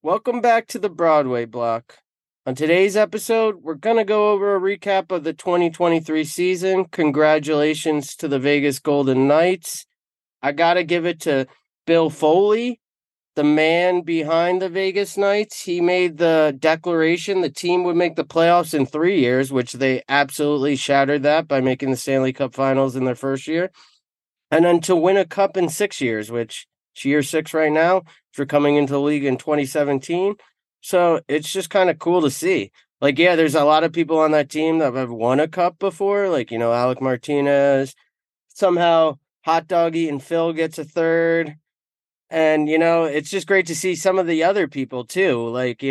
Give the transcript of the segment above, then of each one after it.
Welcome back to the Broadway Block. On today's episode, we're going to go over a recap of the 2023 season. Congratulations to the Vegas Golden Knights. I got to give it to Bill Foley, the man behind the Vegas Knights. He made the declaration the team would make the playoffs in 3 years, which they absolutely shattered that by making the Stanley Cup Finals in their first year. And then to win a cup in 6 years, which it's year 6 right now, for coming into the league in 2017. So it's just kind of cool to see. Like, yeah, there's a lot of people on that team that have won a cup before, like, Alec Martinez. Somehow Hot Dog Eating Phil gets a third. And, it's just great to see some of the other people too. Like,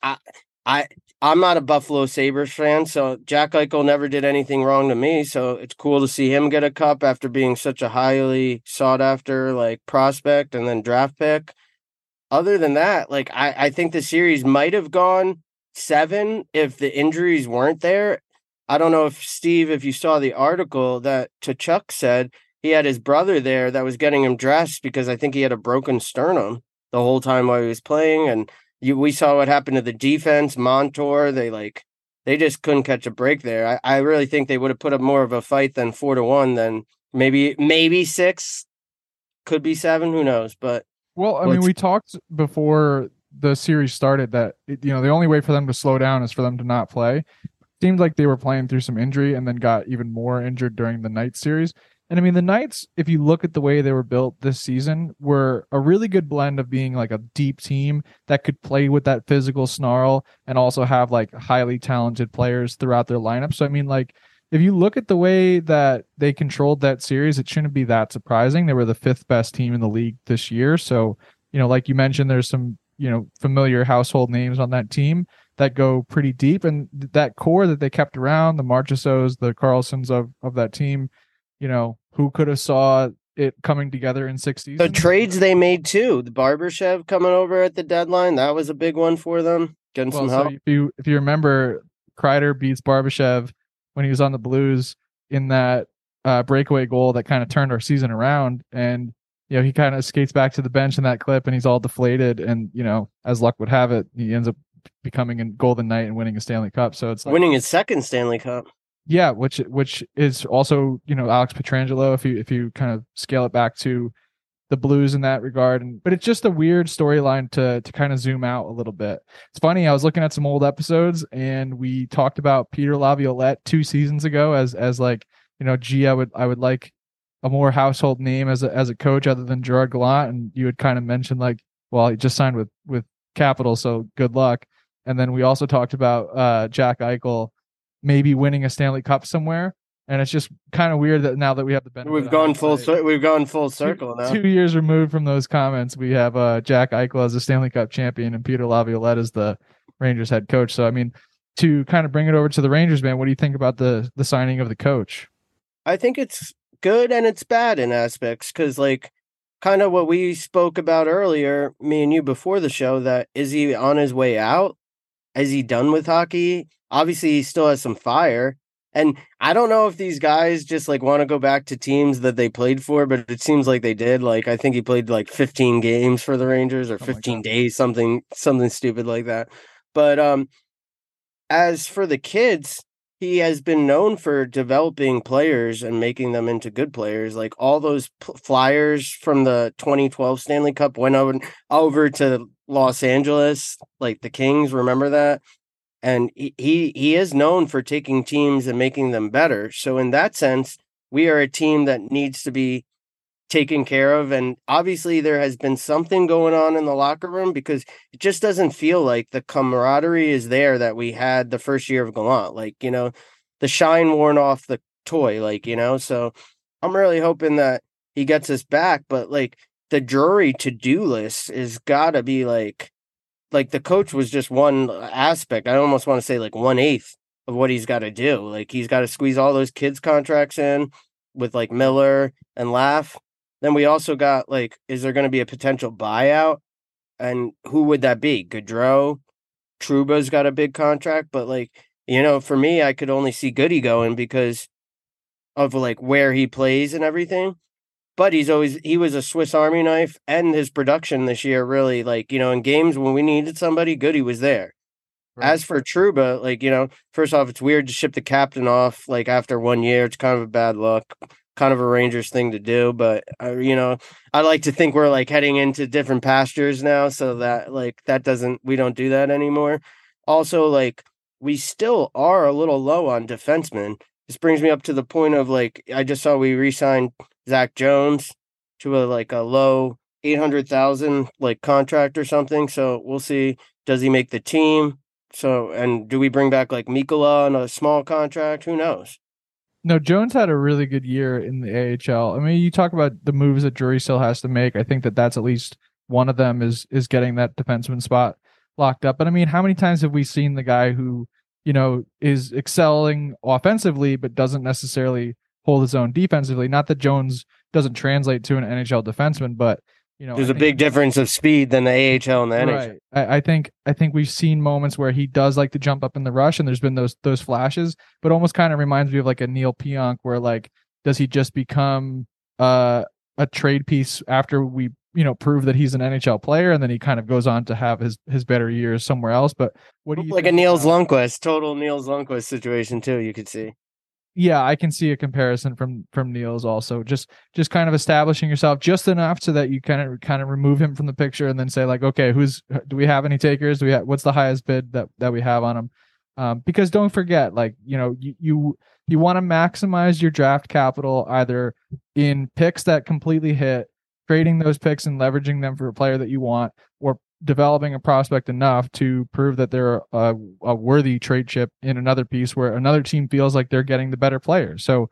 I'm not a Buffalo Sabres fan, so Jack Eichel never did anything wrong to me. So it's cool to see him get a cup after being such a highly sought after prospect and then draft pick. Other than that, I think the series might have gone 7 if the injuries weren't there. I don't know if you saw the article that Tkachuk said he had his brother there that was getting him dressed because I think he had a broken sternum the whole time while he was playing. And we saw what happened to the defense. Montour, they just couldn't catch a break there. I really think they would have put up more of a fight than 4-1. Then maybe 6, could be 7. Who knows? But we talked before the series started that the only way for them to slow down is for them to not play. Seemed like they were playing through some injury and then got even more injured during the Knights series. And the Knights, if you look at the way they were built this season, were a really good blend of being like a deep team that could play with that physical snarl and also have highly talented players throughout their lineup. So, if you look at the way that they controlled that series, it shouldn't be that surprising. They were the 5th best team in the league this year. So, like you mentioned, there's some, familiar household names on that team that go pretty deep. And that core that they kept around, the Marchessaults, the Carlsons of that team, who could have saw it coming together in 6 seasons? The trades they made too, the Barbashev coming over at the deadline, that was a big one for them. Getting some help. So if you remember, Kreider beats Barbashev when he was on the Blues in that breakaway goal that kind of turned our season around. And, he kind of skates back to the bench in that clip and he's all deflated. And, as luck would have it, he ends up becoming a Golden Knight and winning a Stanley Cup. So it's winning his 2nd Stanley Cup. Yeah, which is also, Alex Pietrangelo, if you kind of scale it back to the Blues in that regard. But it's just a weird storyline to kind of zoom out a little bit. It's funny, I was looking at some old episodes and we talked about Peter Laviolette 2 seasons ago as gee, I would like a more household name as a coach other than Gerard Gallant, and you had kind of mentioned well, he just signed with Capital, so good luck. And then we also talked about Jack Eichel maybe winning a Stanley Cup somewhere. And it's just kind of weird that now that we have the benefit, we've gone full circle now. 2 years removed from those comments, we have Jack Eichel as a Stanley Cup champion and Peter Laviolette as the Rangers head coach. So, to kind of bring it over to the Rangers, man, what do you think about the signing of the coach? I think it's good and it's bad in aspects because, kind of what we spoke about earlier, me and you before the show, that is he on his way out? Is he done with hockey? Obviously, he still has some fire. And I don't know if these guys just want to go back to teams that they played for, but it seems like they did. I think he played 15 games for the Rangers or 15 days, something stupid like that. But as for the kids, he has been known for developing players and making them into good players. All those Flyers from the 2012 Stanley Cup went over to Los Angeles, the Kings. Remember that? And he is known for taking teams and making them better. So in that sense, we are a team that needs to be taken care of. And obviously there has been something going on in the locker room because it just doesn't feel like the camaraderie is there that we had the first year of Gallant. The shine worn off the toy, so I'm really hoping that he gets us back. But the jury to-do list is gotta be the coach was just one aspect. I almost want to say 1/8 of what he's got to do. He's got to squeeze all those kids contracts in with Miller and Laugh. Then we also got is there going to be a potential buyout? And who would that be? Gaudreau, Trouba's got a big contract, but for me, I could only see Goody going because of where he plays and everything. but he was a Swiss Army knife, and his production this year really, like, in games when we needed somebody good, he was there. Right. As for Trouba, like, first off, it's weird to ship the captain off like after 1 year. It's kind of a bad look, kind of a Rangers thing to do. But I like to think we're like heading into different pastures now, so that like we don't do that anymore. Also, like, we still are a little low on defensemen. This brings me up to the point of, like, I just saw we re-signed Zach Jones to a low 800,000 like contract or something. So we'll see. Does he make the team? So, and do we bring back like Mikkola on a small contract? Who knows? No, Jones had a really good year in the AHL. I mean, you talk about the moves that Drury still has to make. I think that that's at least one of them is getting that defenseman spot locked up. But I mean, how many times have we seen the guy who, is excelling offensively, but doesn't necessarily hold his own defensively? Not that Jones doesn't translate to an NHL defenseman, but there's a big difference of speed than the AHL and the NHL. Right. I think we've seen moments where he does like to jump up in the rush, and there's been those flashes, but almost kind of reminds me of like a Neil Pionk, where like, does he just become a trade piece after we prove that he's an NHL player, and then he kind of goes on to have his better years somewhere else? But what do you like a Niels Lundqvist, total Niels Lundqvist situation too? You could see. Yeah, I can see a comparison from Niels also. Just kind of establishing yourself just enough so that you kind of remove him from the picture, and then say like, okay, do we have any takers? What's the highest bid that we have on him? Because don't forget, like, you want to maximize your draft capital either in picks that completely hit, trading those picks and leveraging them for a player that you want, or developing a prospect enough to prove that they're a worthy trade chip in another piece where another team feels like they're getting the better player. So,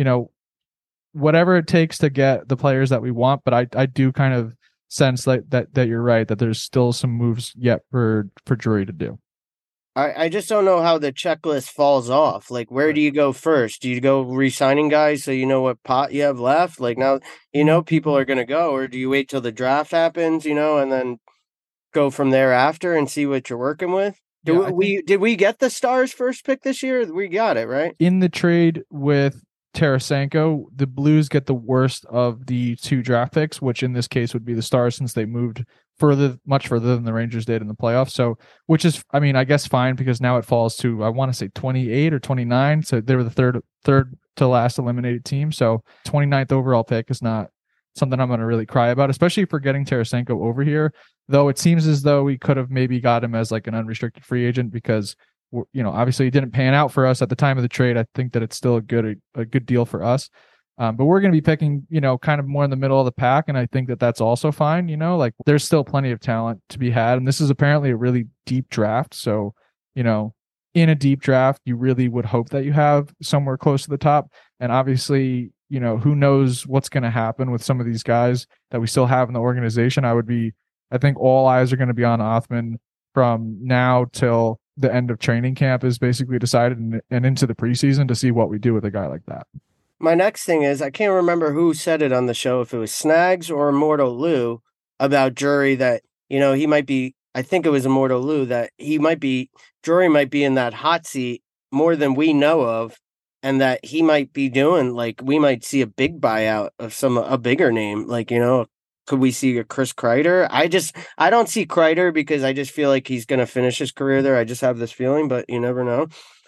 whatever it takes to get the players that we want. But I do kind of sense that you're right, that there's still some moves yet for Drury to do. I just don't know how the checklist falls off. Like, where do you go first? Do you go re-signing guys so you know what pot you have left? Like, now, people are going to go, or do you wait till the draft happens, and then go from there after and see what you're working with? Did we get the Stars first pick this year? We got it, right? In the trade with Tarasenko, the Blues get the worst of the two draft picks, which in this case would be the Stars, since they moved much further than the Rangers did in the playoffs. So, which is, I mean, I guess fine, because now it falls to, I want to say 28 or 29. So they were the third to last eliminated team. So 29th overall pick is not something I'm going to really cry about, especially for getting Tarasenko over here. Though it seems as though we could have maybe got him as like an unrestricted free agent, because obviously he didn't pan out for us at the time of the trade. I think that it's still a good deal for us. But we're going to be picking, kind of more in the middle of the pack. And I think that that's also fine. Like, there's still plenty of talent to be had. And this is apparently a really deep draft. So, in a deep draft, you really would hope that you have somewhere close to the top. And obviously, who knows what's going to happen with some of these guys that we still have in the organization. I think all eyes are going to be on Othmann from now till the end of training camp is basically decided, and into the preseason, to see what we do with a guy like that. My next thing is, I can't remember who said it on the show, if it was Snags or Immortal Lou, about Drury, that, he might be, I think it was Immortal Lou, that Drury might be in that hot seat more than we know of, and that he might be doing, like, we might see a big buyout of a bigger name, like, could we see a Chris Kreider? I don't see Kreider, because I just feel like he's going to finish his career there. I just have this feeling, but you never know.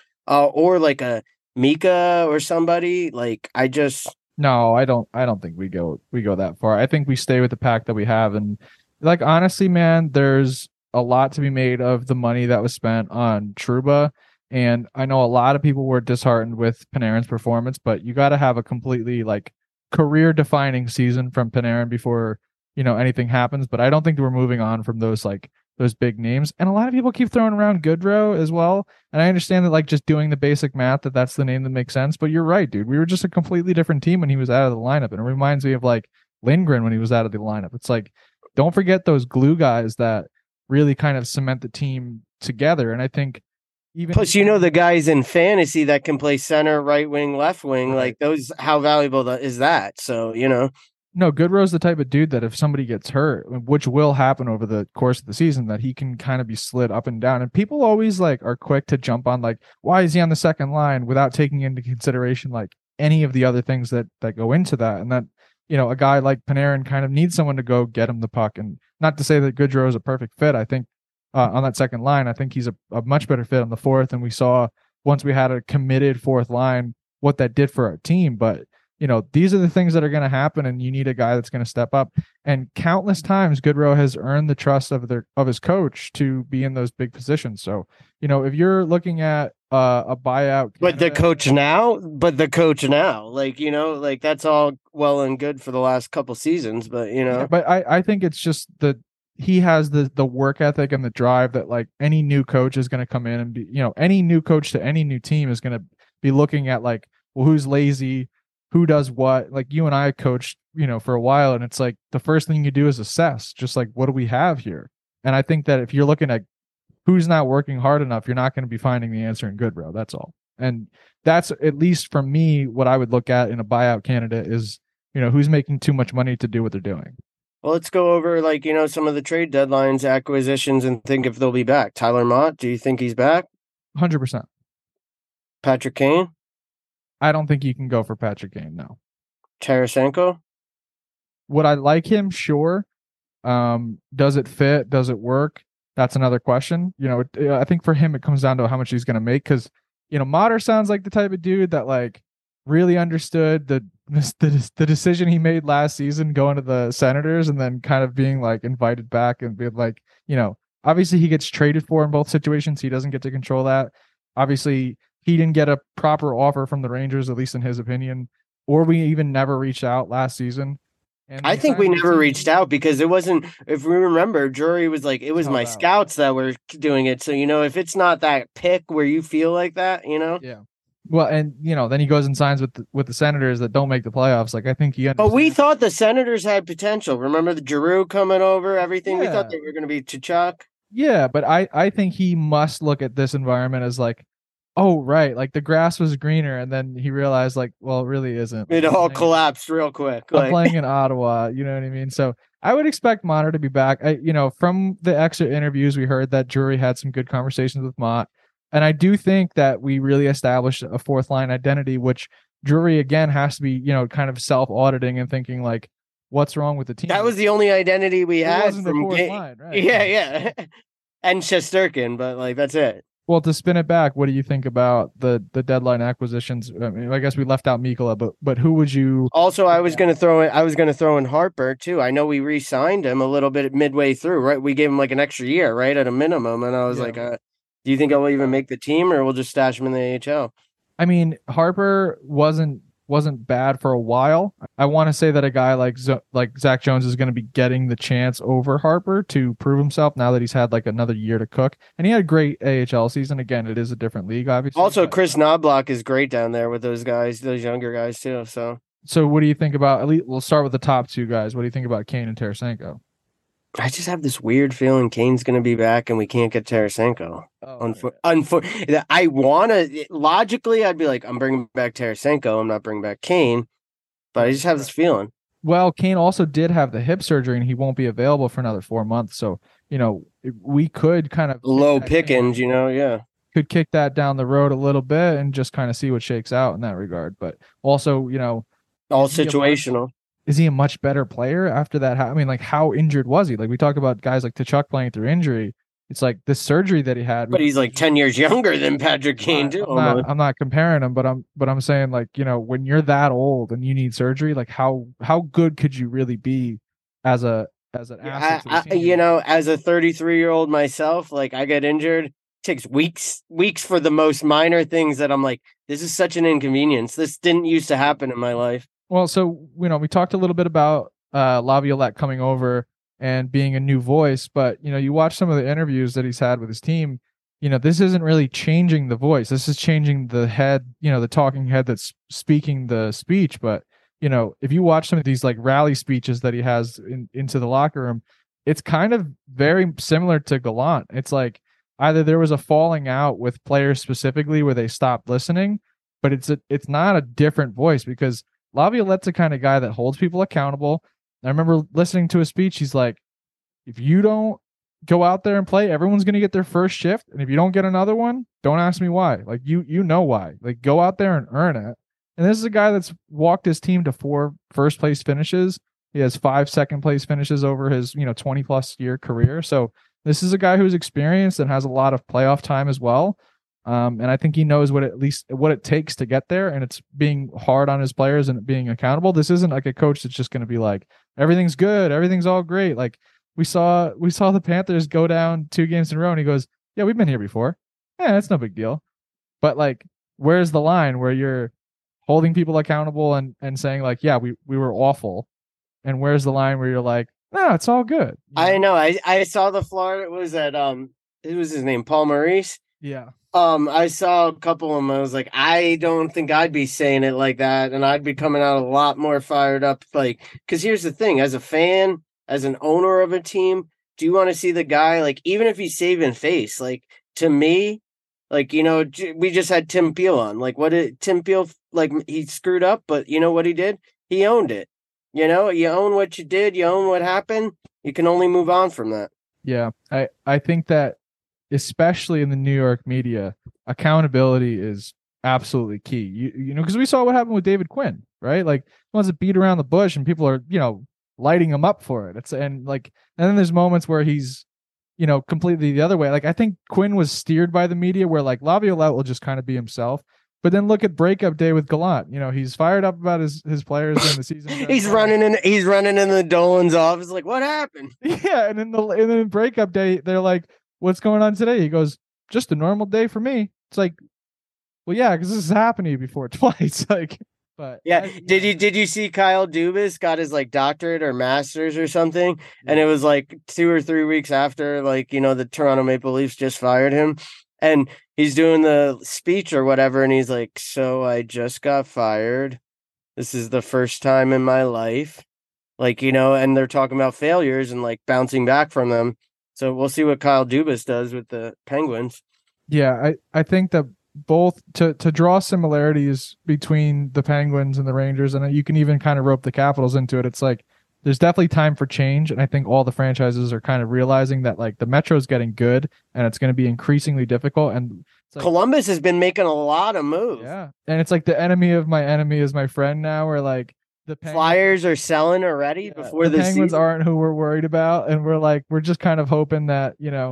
Or like a Mika or somebody. Like, No, I don't think we go that far. I think we stay with the pack that we have. And like, honestly, man, there's a lot to be made of the money that was spent on Trouba. And I know a lot of people were disheartened with Panarin's performance, but you got to have a completely like career defining season from Panarin before, anything happens. But I don't think we're moving on from those big names. And a lot of people keep throwing around Goodrow as well. And I understand that, like, just doing the basic math, that's the name that makes sense. But you're right, dude. We were just a completely different team when he was out of the lineup. And it reminds me of like Lindgren when he was out of the lineup. It's like, don't forget those glue guys that really kind of cement the team together. And I think plus, the guys in fantasy that can play center, right wing, left wing, right. Like those, how valuable is that? So, No, Goodrow's the type of dude that if somebody gets hurt, which will happen over the course of the season, that he can kind of be slid up and down. And people always like are quick to jump on like, why is he on the second line, without taking into consideration like any of the other things that go into that. And a guy like Panarin kind of needs someone to go get him the puck. And not to say that Goodrow is a perfect fit. I think on that second line, I think he's a much better fit on the fourth. And we saw once we had a committed fourth line what that did for our team. But these are the things that are going to happen, and you need a guy that's going to step up. And countless times, Goodrow has earned the trust of his coach to be in those big positions. So, if you're looking at a buyout, but the coach now, like that's all well and good for the last couple seasons, but yeah, but I think it's just that he has the work ethic and the drive that like any new coach is going to come in and be, any new coach to any new team is going to be looking at like, well, who's lazy, who does what. Like you and I coached, for a while, and it's like the first thing you do is assess, just like, what do we have here? And I think that if you're looking at who's not working hard enough, you're not going to be finding the answer in Goodrow. That's all. And that's, at least for me, what I would look at in a buyout candidate is, who's making too much money to do what they're doing. Well, let's go over some of the trade deadlines, acquisitions, and think if they'll be back. Tyler Mott, do you think he's back? 100%. Patrick Kane? I don't think you can go for Patrick Kane, no. Tarasenko? Would I like him? Sure. Does it fit? Does it work? That's another question. I think for him, it comes down to how much he's going to make, because, Motter sounds like the type of dude that like really understood the decision he made last season going to the Senators and then kind of being like invited back and being like, obviously he gets traded for in both situations. He doesn't get to control that. Obviously he didn't get a proper offer from the Rangers, at least in his opinion, or we even never reached out last season. And I think we never reached out because it wasn't, if we remember, Drury was like, it was my scouts that were doing it. So, if it's not that pick where you feel like that, Yeah. Well, and then he goes and signs with the Senators that don't make the playoffs. Like I think he understands. But we thought the Senators had potential. Remember the Giroux coming over, everything. Yeah. We thought they were going to be Tkachuk. Yeah, but I think he must look at this environment as like, oh right, like the grass was greener, and then he realized like, well, it really isn't. It all collapsed real quick. I'm playing in Ottawa, you know what I mean? So I would expect Motter to be back. From the exit interviews, we heard that Drury had some good conversations with Mott. And I do think that we really established a fourth line identity, which Drury again has to be, kind of self-auditing and thinking like, what's wrong with the team? That was the only identity we had from the fourth line, right? Yeah. And Shesterkin, but like that's it. Well, to spin it back, what do you think about the deadline acquisitions? I mean, I guess we left out Mikkola, but who would you? Also, I was going to throw in Harper too. I know we re-signed him a little bit midway through, right? We gave him like an extra year, right, at a minimum, and I was like, do you think he'll even make the team, or we'll just stash him in the AHL? I mean, Harper wasn't bad for a while. I want to say that a guy like Zach Jones is going to be getting the chance over Harper to prove himself now that he's had like another year to cook. And he had a great AHL season. Again, it is a different league, obviously. Also, Chris Knobloch is great down there with those guys, those younger guys too. So what do you think about, at least we'll start with the top two guys. What do you think about Kane and Tarasenko? I just have this weird feeling Kane's going to be back and we can't get Tarasenko. I want to, logically, I'd be like, I'm bringing back Tarasenko. I'm not bringing back Kane, but I just have this feeling. Well, Kane also did have the hip surgery and he won't be available for another 4 months. So, we could kind of low pickings, could kick that down the road a little bit and just kind of see what shakes out in that regard. But also, all situational. Is he a much better player after that? I mean, like, how injured was he? Like, we talk about guys like Tkachuk playing through injury. It's like the surgery that he had. But he's like 10 years younger than Patrick Kane, too. I'm not comparing him, but I'm saying, like, when you're that old and you need surgery, like, how good could you really be as an asset to the team? As a 33-year-old myself, like, I get injured. It takes weeks for the most minor things that I'm like, this is such an inconvenience. This didn't used to happen in my life. Well, so, we talked a little bit about Laviolette coming over and being a new voice, but, you watch some of the interviews that he's had with his team, this isn't really changing the voice. This is changing the head, the talking head that's speaking the speech. But, if you watch some of these like rally speeches that he has into the locker room, it's kind of very similar to Gallant. It's like either there was a falling out with players specifically where they stopped listening, but it's not a different voice because Laviolette's the kind of guy that holds people accountable. I remember listening to a speech. He's like, if you don't go out there and play, everyone's going to get their first shift. And if you don't get another one, don't ask me why. Like, you know why. Like, go out there and earn it. And this is a guy that's walked his team to 4 first place finishes. He has 5 second place finishes over his 20 plus year career. So this is a guy who's experienced and has a lot of playoff time as well. And I think he knows what it takes to get there, and it's being hard on his players and being accountable. This isn't like a coach that's just going to be like, everything's good, everything's all great. Like we saw the Panthers go down 2 games in a row, and he goes, "Yeah, we've been here before. Yeah, that's no big deal." But like, where's the line where you're holding people accountable and saying like, "Yeah, we were awful," and where's the line where you're like, "No, it's all good." I know. I saw the Florida was at it was his name, Paul Maurice. Yeah. I saw a couple of them. I was like, I don't think I'd be saying it like that, and I'd be coming out a lot more fired up. Like, because here's the thing: as a fan, as an owner of a team, do you want to see the guy like, even if he's saving face? Like to me, like we just had Tim Peel on. Like, what did Tim Peel like? He screwed up, but you know what he did? He owned it. You own what you did. You own what happened. You can only move on from that. Yeah, I think that, especially in the New York media, accountability is absolutely key. Because we saw what happened with David Quinn, right? Like, he wants to beat around the bush, and people are, lighting him up for it. And then there's moments where he's, completely the other way. Like, I think Quinn was steered by the media, where like Laviolette will just kind of be himself. But then look at breakup day with Gallant. He's fired up about his players in the season. He's running in the Dolan's office. Like, what happened? Yeah, and in breakup day, they're like, "What's going on today?" He goes, "Just a normal day for me." It's like, well, yeah, because this has happened to you before twice. Like, but yeah, did you see Kyle Dubas got his like doctorate or master's or something, and it was like 2 or 3 weeks after the Toronto Maple Leafs just fired him, and he's doing the speech or whatever, and he's like, "So I just got fired. This is the first time in my life." And they're talking about failures and like bouncing back from them. So we'll see what Kyle Dubas does with the Penguins. Yeah, I think that both to draw similarities between the Penguins and the Rangers, and you can even kind of rope the Capitals into it. It's like there's definitely time for change, and I think all the franchises are kind of realizing that like the Metro's getting good, and it's going to be increasingly difficult. And like, Columbus has been making a lot of moves. Yeah, and it's like the enemy of my enemy is my friend now. Where like the Flyers are selling already before the Penguins season. Aren't who we're worried about, and we're just kind of hoping that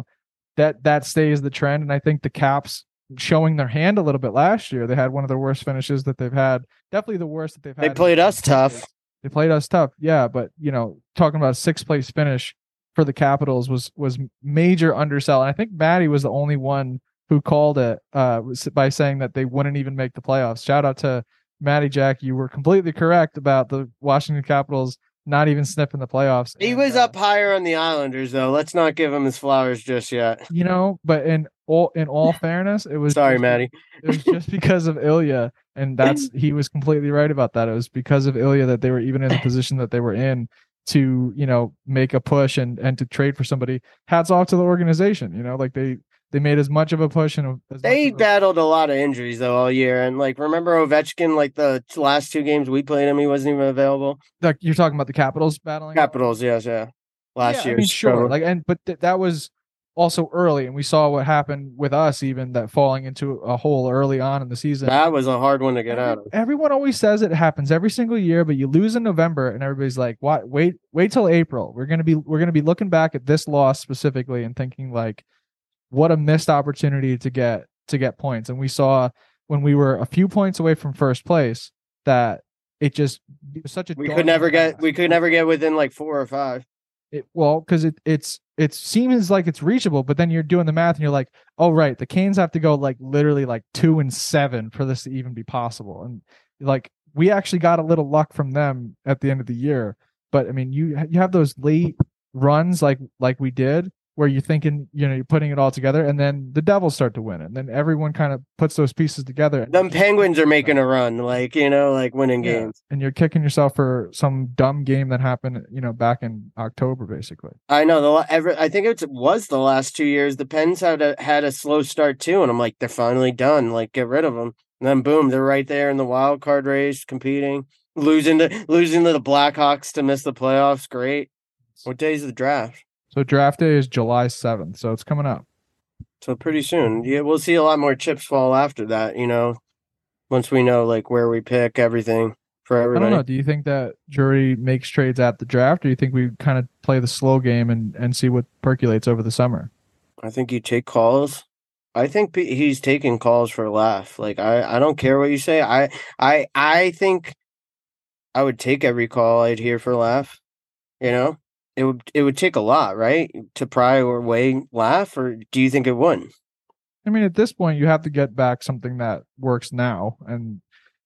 that stays the trend. And I think the Caps showing their hand a little bit last year. They had one of the worst finishes that they've had. Definitely the worst that they've had. They played us tough. They played us tough. Yeah, but talking about a 6th place finish for the Capitals was major undersell. And I think Maddie was the only one who called it by saying that they wouldn't even make the playoffs. Shout out to Maddie Jack. You were completely correct about the Washington Capitals not even sniffing the playoffs. He was up higher on the Islanders, though. Let's not give him his flowers just yet. But in all fairness, it was sorry, Maddie. It was just because of Ilya, and he was completely right about that. It was because of Ilya that they were even in the position that they were in to make a push and to trade for somebody. Hats off to the organization. Like they made as much of a push and they battled a lot of injuries though all year. And like, remember Ovechkin, like the last 2 games we played him, he wasn't even available. Like you're talking about the Capitals battling? Capitals, yes, yeah. Last year. I mean, sure. But that was also early, and we saw what happened with us, even that falling into a hole early on in the season. That was a hard one to get out of. Everyone always says it happens every single year, but you lose in November, and everybody's like, "What? Wait till April. We're gonna be looking back at this loss specifically and thinking like, what a missed opportunity to get points." And we saw when we were a few points away from first place that it was such a we could never get within like 4 or 5. Because it seems like it's reachable, but then you're doing the math and you're like, oh right, the Canes have to go like literally like 2-7 for this to even be possible. And like we actually got a little luck from them at the end of the year, but I mean you have those late runs like we did, where you're thinking, you're putting it all together, and then the Devils start to win, and then everyone kind of puts those pieces together. Them Penguins are making a run, like winning games, and you're kicking yourself for some dumb game that happened, back in October, basically. I know I think it was the last 2 years. The Pens had a slow start too, and I'm like, they're finally done. Like, get rid of them, and then boom, they're right there in the wild card race, competing, losing to the Blackhawks to miss the playoffs. Great. What day is the draft? So draft day is July 7th, so it's coming up. So pretty soon. Yeah, we'll see a lot more chips fall after that, once we know like where we pick everything for I don't know. everybody. Do you think that Drury makes trades at the draft, or do you think we kind of play the slow game and see what percolates over the summer? I think you take calls. I think he's taking calls for a laugh. Like I don't care what you say. I think I would take every call I'd hear for a laugh. You know, it would take a lot, right, to pry or weigh laugh, or do you think it wouldn't? I mean, at this point, you have to get back something that works now and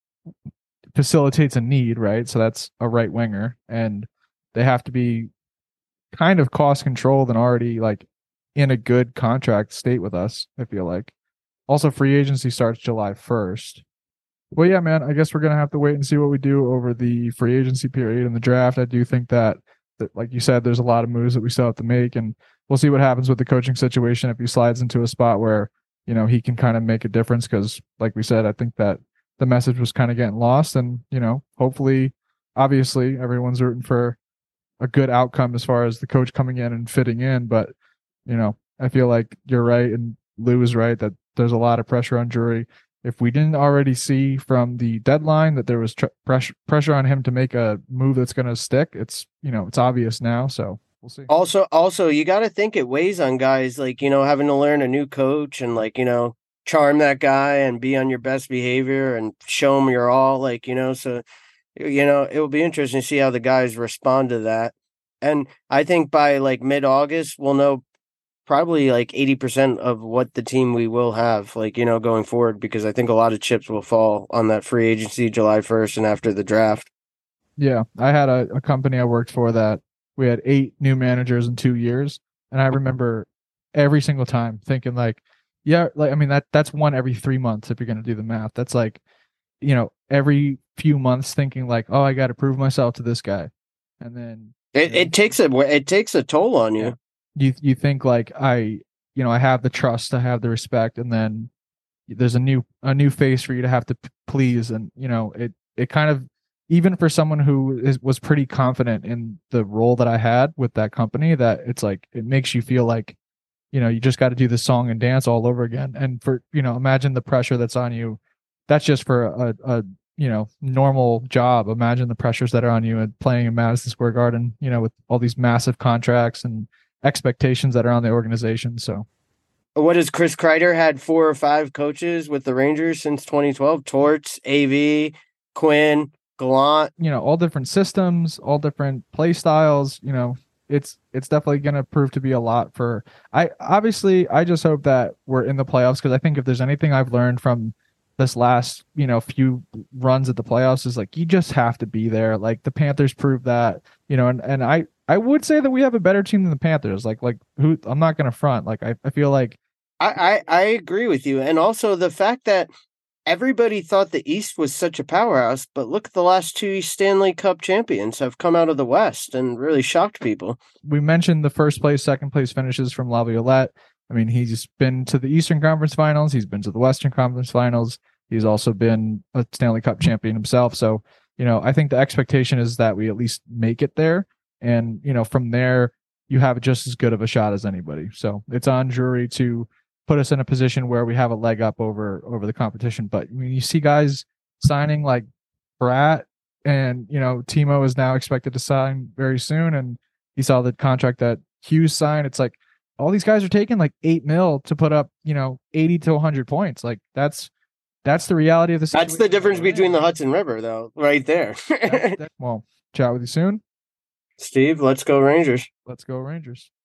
facilitates a need, right? So that's a right winger, and they have to be kind of cost controlled and already like in a good contract state with us. I feel like. Also, free agency starts July 1st. Well, yeah, man. I guess we're gonna have to wait and see what we do over the free agency period and the draft. I do think that, like you said, there's a lot of moves that we still have to make, and we'll see what happens with the coaching situation if he slides into a spot where he can kind of make a difference. Because, like we said, I think that the message was kind of getting lost, and hopefully, obviously, everyone's rooting for a good outcome as far as the coach coming in and fitting in. But I feel like you're right, and Lou is right that there's a lot of pressure on Drury. If we didn't already see from the deadline that there was pressure on him to make a move that's going to stick, it's obvious now. So we'll see. Also, you got to think it weighs on guys like having to learn a new coach and like charm that guy and be on your best behavior and show him your all. Like so it will be interesting to see how the guys respond to that. And I think by like mid-August, we'll know probably like 80% of what the team we will have, like, going forward, because I think a lot of chips will fall on that free agency July 1st and after the draft. Yeah. I had a company I worked for that we had 8 new managers in 2 years. And I remember every single time thinking like, yeah, like, I mean, that's one every 3 months. If you're going to do the math, that's like, every few months thinking like, oh, I got to prove myself to this guy. And then it takes a toll on you. You think like I have the trust, I have the respect, and then there's a new face for you to have to please, and it kind of, even for someone who was pretty confident in the role that I had with that company, that it's like it makes you feel like you just got to do the song and dance all over again. And for imagine the pressure that's on you. That's just for a normal job. Imagine the pressures that are on you and playing in Madison Square Garden, with all these massive contracts and expectations that are on the organization. So what is Chris Kreider had 4 or 5 coaches with the Rangers since 2012? Torts, AV, Quinn, Gallant. All different systems, all different play styles. It's definitely going to prove to be a lot for. I just hope that we're in the playoffs, because I think if there's anything I've learned from this last few runs at the playoffs is like you just have to be there. Like the Panthers proved that. And I would say that we have a better team than the Panthers. Like who, I'm not going to front. Like I feel like I agree with you. And also the fact that everybody thought the East was such a powerhouse, but look at the last 2 Stanley Cup champions have come out of the West and really shocked people. We mentioned the first place, second place finishes from Laviolette. I mean, he's been to the Eastern Conference Finals. He's been to the Western Conference Finals. He's also been a Stanley Cup champion himself. So, I think the expectation is that we at least make it there. And, from there, you have just as good of a shot as anybody. So it's on Drury to put us in a position where we have a leg up over the competition. But when you see guys signing like Bratt, and, Timo is now expected to sign very soon. And he saw the contract that Hughes signed. It's like all these guys are taking like $8 million to put up, 80 to 100 points. Like that's the reality of the situation. That's the difference between the Hudson River, though, right there. Well, chat with you soon. Steve, let's go Rangers. Let's go Rangers.